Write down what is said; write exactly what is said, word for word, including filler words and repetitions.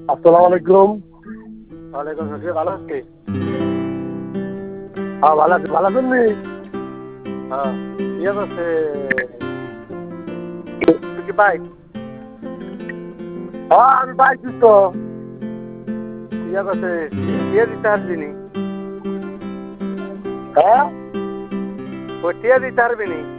আসসালামু আলাইকুম। ওয়ালাইকুম আসসালাম, ভালো আছি। হ্যাঁ ভালো আছি, ভালো আছেন নি? হ্যাঁ, ইয়ে করছে, তুই কি বাইক হ্যাঁ আমি বাইক তো। ইয়ে করছে, টিয়া দিতে পারবি নি? হ্যাঁ ও টিয়া দিতে পারবি নি?